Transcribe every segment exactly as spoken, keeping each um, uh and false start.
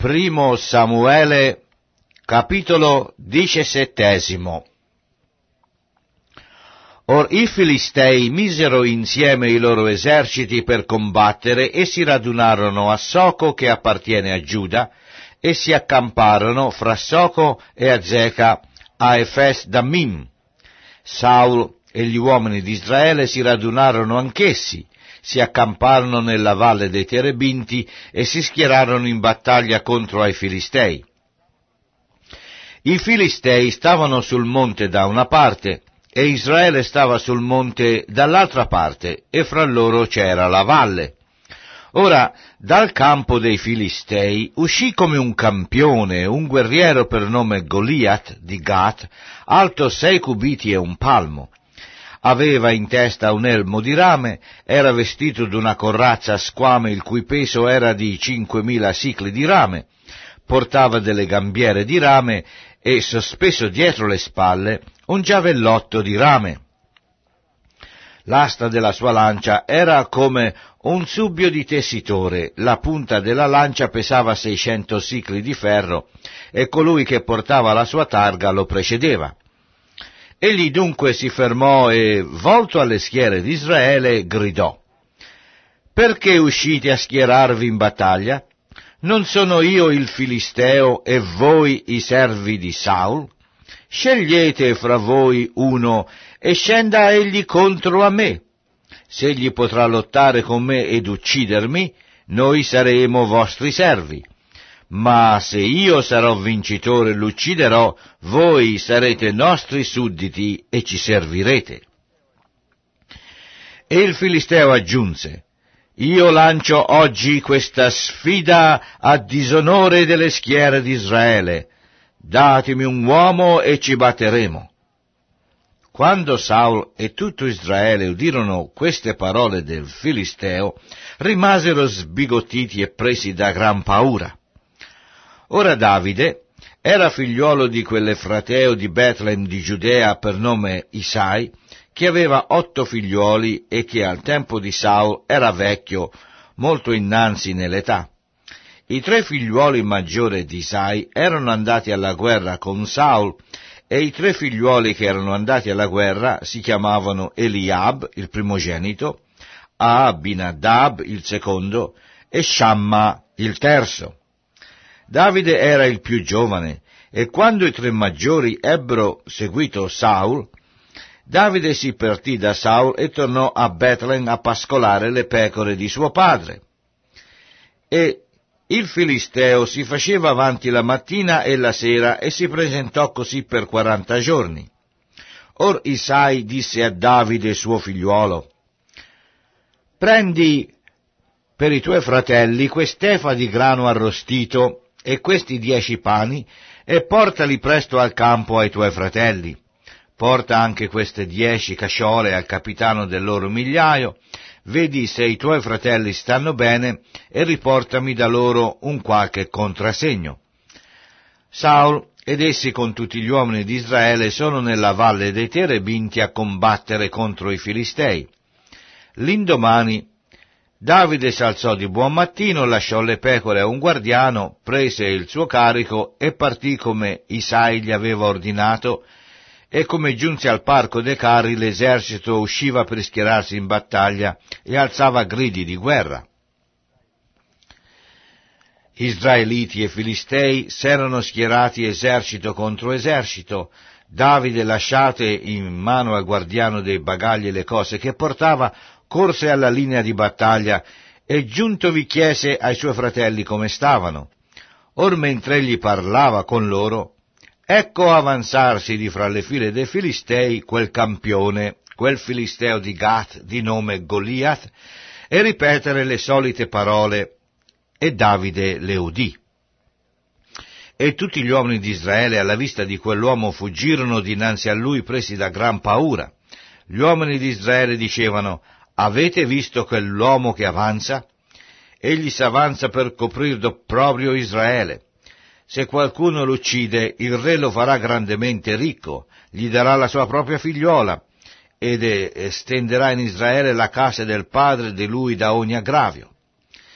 Primo Samuele, capitolo diciassettesimo. Or i Filistei misero insieme i loro eserciti per combattere e si radunarono a Soco, che appartiene a Giuda, e si accamparono fra Soco e Azeca a Efes Dammim. Saul e gli uomini di Israele si radunarono anch'essi, si accamparono nella valle dei Terebinti e si schierarono in battaglia contro ai Filistei. I Filistei stavano sul monte da una parte e Israele stava sul monte dall'altra parte, e fra loro c'era la valle. Ora, dal campo dei Filistei uscì come un campione un guerriero per nome Goliat di Gat, alto sei cubiti e un palmo. Aveva in testa un elmo di rame, era vestito d'una corazza a squame il cui peso era di cinquemila sicli di rame, portava delle gambiere di rame e, sospeso dietro le spalle, un giavellotto di rame. L'asta della sua lancia era come un subbio di tessitore, la punta della lancia pesava seicento sicli di ferro, e colui che portava la sua targa lo precedeva. Egli dunque si fermò e, volto alle schiere di Israele, gridò: «Perché uscite a schierarvi in battaglia? Non sono io il Filisteo e voi i servi di Saul? Scegliete fra voi uno e scenda egli contro a me. Se egli potrà lottare con me ed uccidermi, noi saremo vostri servi. Ma se io sarò vincitore e l'ucciderò, voi sarete nostri sudditi e ci servirete». E il Filisteo aggiunse: «Io lancio oggi questa sfida a disonore delle schiere di Israele. Datemi un uomo e ci batteremo». Quando Saul e tutto Israele udirono queste parole del Filisteo, rimasero sbigottiti e presi da gran paura. Ora Davide era figliuolo di quell'Efrateo di Betlem di Giudea per nome Isai, che aveva otto figliuoli e che al tempo di Saul era vecchio, molto innanzi nell'età. I tre figliuoli maggiori di Isai erano andati alla guerra con Saul, e i tre figliuoli che erano andati alla guerra si chiamavano Eliab, il primogenito, Abinadab, il secondo, e Shamma, il terzo. Davide era il più giovane, e quando i tre maggiori ebbero seguito Saul, Davide si partì da Saul e tornò a Betlem a pascolare le pecore di suo padre. E il Filisteo si faceva avanti la mattina e la sera e si presentò così per quaranta giorni. Or Isai disse a Davide suo figliuolo: «Prendi per i tuoi fratelli quest'efa di grano arrostito e questi dieci pani, e portali presto al campo ai tuoi fratelli. Porta anche queste dieci casciole al capitano del loro migliaio, vedi se i tuoi fratelli stanno bene, e riportami da loro un qualche contrasegno». Saul ed essi con tutti gli uomini di Israele sono nella valle dei Terebinti a combattere contro i Filistei. L'indomani Davide s'alzò di buon mattino, lasciò le pecore a un guardiano, prese il suo carico e partì come Isai gli aveva ordinato, e come giunse al parco dei carri l'esercito usciva per schierarsi in battaglia e alzava gridi di guerra. Israeliti e Filistei s'erano schierati esercito contro esercito. Davide, lasciate in mano al guardiano dei bagagli le cose che portava, corse alla linea di battaglia e giuntovi chiese ai suoi fratelli come stavano. Or mentre egli parlava con loro, ecco avanzarsi di fra le file dei Filistei quel campione, quel Filisteo di Gat di nome Goliat, e ripetere le solite parole, e Davide le udì. E tutti gli uomini di Israele alla vista di quell'uomo fuggirono dinanzi a lui presi da gran paura. Gli uomini di Israele dicevano: «Avete visto quell'uomo che avanza? Egli s'avanza per coprir d'opprobrio Israele. Se qualcuno lo uccide, il re lo farà grandemente ricco, gli darà la sua propria figliuola, ed estenderà in Israele la casa del padre di lui da ogni aggravio».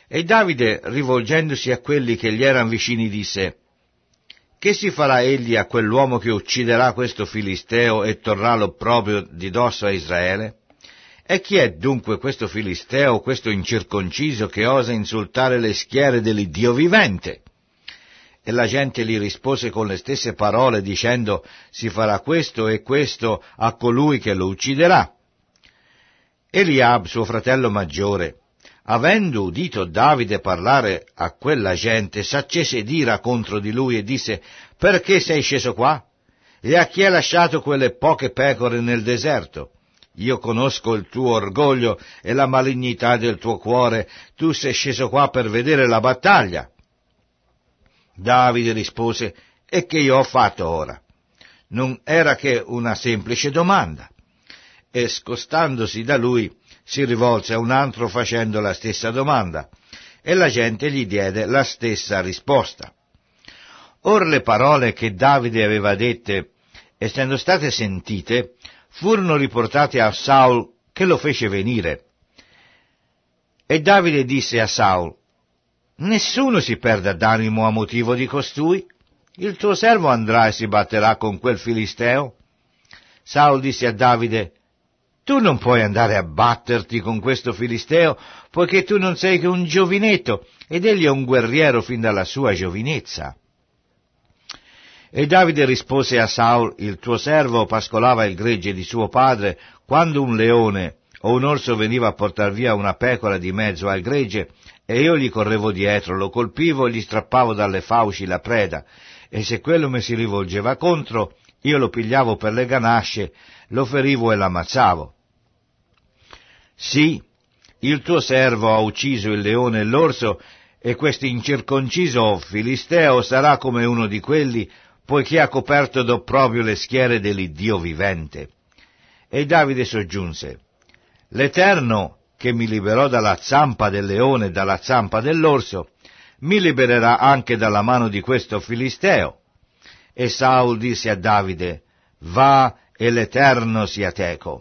E Davide, rivolgendosi a quelli che gli erano vicini, disse: «Che si farà egli a quell'uomo che ucciderà questo Filisteo e torrà l'opprobrio di dosso a Israele? E chi è dunque questo Filisteo, questo incirconciso, che osa insultare le schiere dell'Iddio vivente?» E la gente gli rispose con le stesse parole, dicendo: «Si farà questo e questo a colui che lo ucciderà». Eliab, suo fratello maggiore, avendo udito Davide parlare a quella gente, s'accese d'ira contro di lui e disse: «Perché sei sceso qua? E a chi hai lasciato quelle poche pecore nel deserto? Io conosco il tuo orgoglio e la malignità del tuo cuore. Tu sei sceso qua per vedere la battaglia». Davide rispose: «E che io ho fatto ora? Non era che una semplice domanda». E scostandosi da lui, si rivolse a un altro facendo la stessa domanda, e la gente gli diede la stessa risposta. Or le parole che Davide aveva dette, essendo state sentite, furono riportate a Saul, che lo fece venire. E Davide disse a Saul: «Nessuno si perda d'animo a motivo di costui. Il tuo servo andrà e si batterà con quel Filisteo». Saul disse a Davide: «Tu non puoi andare a batterti con questo Filisteo, poiché tu non sei che un giovinetto, ed egli è un guerriero fin dalla sua giovinezza». E Davide rispose a Saul: «Il tuo servo pascolava il gregge di suo padre, quando un leone o un orso veniva a portar via una pecora di mezzo al gregge, e io gli correvo dietro, lo colpivo e gli strappavo dalle fauci la preda, e se quello mi si rivolgeva contro, io lo pigliavo per le ganasce, lo ferivo e l'ammazzavo. Sì, il tuo servo ha ucciso il leone e l'orso, e questo incirconciso Filisteo sarà come uno di quelli, poiché ha coperto d'opprobrio le schiere dell'Iddio vivente». E Davide soggiunse: «L'Eterno, che mi liberò dalla zampa del leone e dalla zampa dell'orso, mi libererà anche dalla mano di questo Filisteo». E Saul disse a Davide: «Va, e l'Eterno sia teco».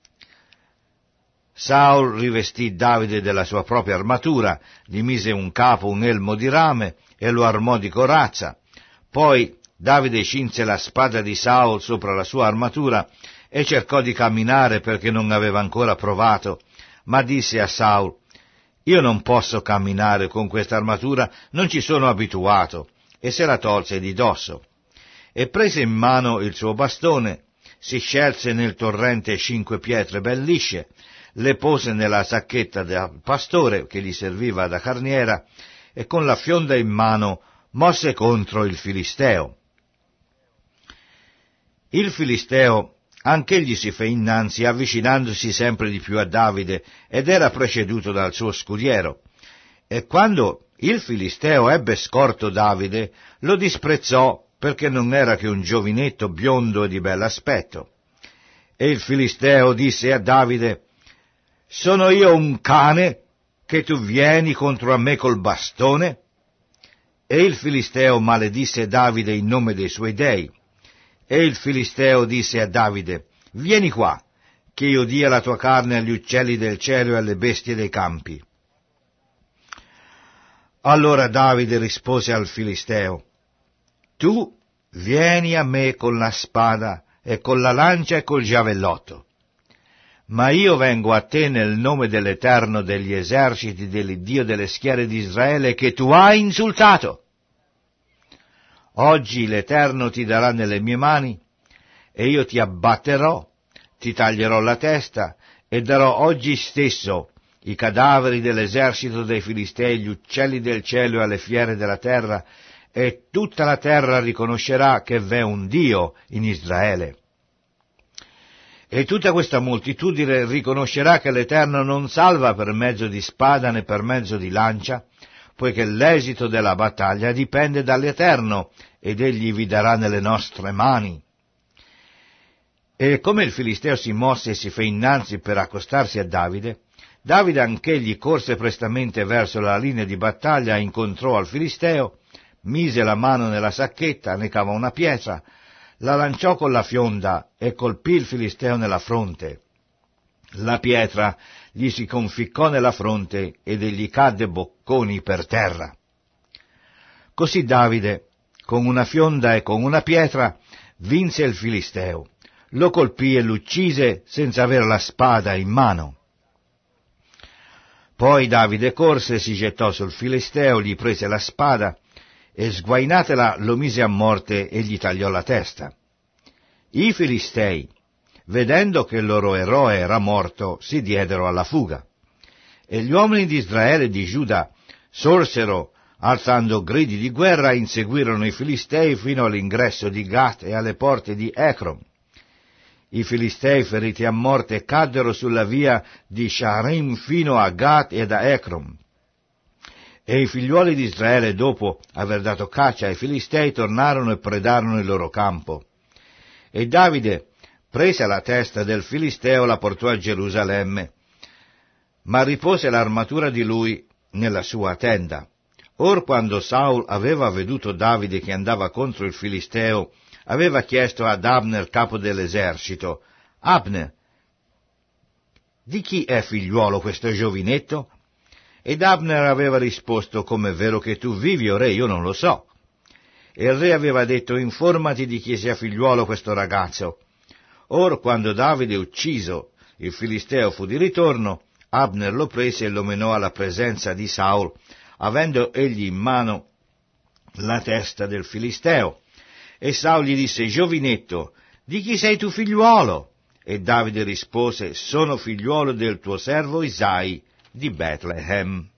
Saul rivestì Davide della sua propria armatura, gli mise un capo, un elmo di rame e lo armò di corazza. Poi Davide cinse la spada di Saul sopra la sua armatura e cercò di camminare perché non aveva ancora provato, ma disse a Saul: «Io non posso camminare con questa armatura, non ci sono abituato», e se la tolse di dosso. E prese in mano il suo bastone, si scelse nel torrente cinque pietre ben lisce, le pose nella sacchetta del pastore che gli serviva da carniera, e con la fionda in mano mosse contro il Filisteo. Il Filisteo anch'egli si fe innanzi, avvicinandosi sempre di più a Davide, ed era preceduto dal suo scudiero. E quando il Filisteo ebbe scorto Davide, lo disprezzò, perché non era che un giovinetto biondo e di bell'aspetto. E il Filisteo disse a Davide: «Sono io un cane che tu vieni contro a me col bastone?» E il Filisteo maledisse Davide in nome dei suoi dei. E il Filisteo disse a Davide: «Vieni qua, che io dia la tua carne agli uccelli del cielo e alle bestie dei campi». Allora Davide rispose al Filisteo: «Tu vieni a me con la spada e con la lancia e col giavellotto, ma io vengo a te nel nome dell'Eterno degli eserciti, dell'Iddio delle schiere di Israele, che tu hai insultato. Oggi l'Eterno ti darà nelle mie mani, e io ti abbatterò, ti taglierò la testa, e darò oggi stesso i cadaveri dell'esercito dei Filistei, gli uccelli del cielo e alle fiere della terra, e tutta la terra riconoscerà che v'è un Dio in Israele. E tutta questa moltitudine riconoscerà che l'Eterno non salva per mezzo di spada né per mezzo di lancia, poiché l'esito della battaglia dipende dall'Eterno, ed egli vi darà nelle nostre mani». E come il Filisteo si mosse e si fe innanzi per accostarsi a Davide, Davide anch'egli corse prestamente verso la linea di battaglia, incontrò al Filisteo, mise la mano nella sacchetta, ne cavò una pietra, la lanciò con la fionda e colpì il Filisteo nella fronte. La pietra gli si conficcò nella fronte ed egli cadde bocconi per terra. Così Davide, con una fionda e con una pietra, vinse il Filisteo, lo colpì e l'uccise senza avere la spada in mano. Poi Davide corse, si gettò sul Filisteo, gli prese la spada e sguainatela lo mise a morte e gli tagliò la testa. I Filistei, vedendo che il loro eroe era morto, si diedero alla fuga. E gli uomini di Israele e di Giuda sorsero, alzando gridi di guerra, e inseguirono i Filistei fino all'ingresso di Gat e alle porte di Ecrom. I Filistei, feriti a morte, caddero sulla via di Sharim fino a Gat ed a Ecrom. E i figliuoli di Israele, dopo aver dato caccia ai Filistei, tornarono e predarono il loro campo. E Davide prese la testa del Filisteo e la portò a Gerusalemme, ma ripose l'armatura di lui nella sua tenda. Or quando Saul aveva veduto Davide che andava contro il Filisteo, aveva chiesto ad Abner, capo dell'esercito: Abner, di chi è figliuolo questo giovinetto? Ed Abner aveva risposto: come è vero che tu vivi, o re, io non lo so. E il re aveva detto: informati di chi sia figliuolo questo ragazzo. Or quando Davide ucciso il Filisteo fu di ritorno, Abner lo prese e lo menò alla presenza di Saul, avendo egli in mano la testa del Filisteo. E Saul gli disse: giovinetto, di chi sei tu figliuolo? E Davide rispose: sono figliuolo del tuo servo Isai di Betlehem.